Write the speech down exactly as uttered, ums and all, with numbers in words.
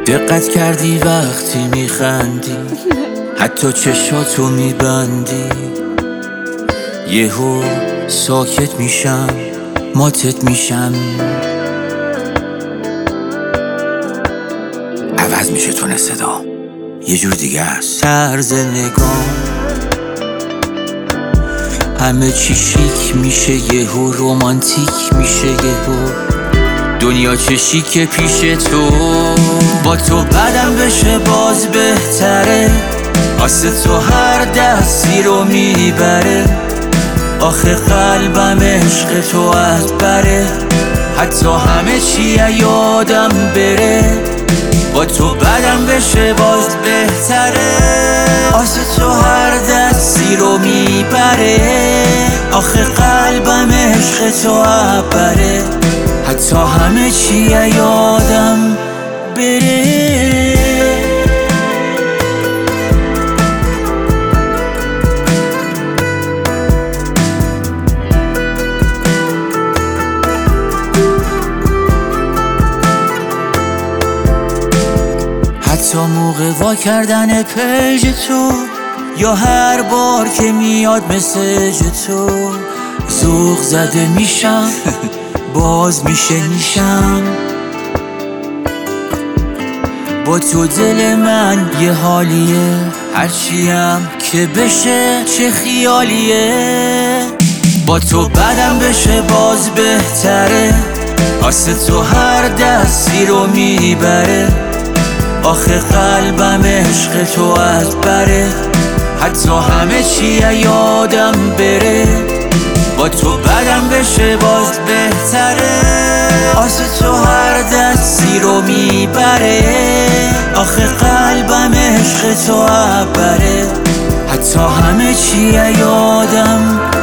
دقت کردی وقتی میخندی حتی چشاتو میبندی، یهو ساکت میشم ماتت میشم، عوض میشه تون صدا یه جور دیگه است. طرز نگاه همه چی شیک میشه، یهو رومانتیک میشه، یهو دنیا چه شیکه پیش تو. با تو بدم بشه باز بهتره، واسه تو هر دستی رو میبره. آخه قلبم عشق تو از بره، حتی همه چی یادم بره. با تو بدم بشه باز بهتره، واسه تو هر دستی رو میبره. آخه قلبم عشق تو از بره، حتی همه چی یادم بره. حتی موقع وا کردن پیج تو، یا هر بار که میاد مسیج تو، ذوق زده میشم باز میشه نیشم. با تو دل من یه حالیه، هرچیم که بشه چه خیالیه. با تو بدم بشه باز بهتره، واسه تو هر دستی رو میبره. آخه قلبم عشق تو از بره، حتی همه چی یادم بره. با تو بدم بشه باز بهتره، واسه تو هر دستی رو میبره. آخه قلبم عشق تو از بره، حتی همه چی یادم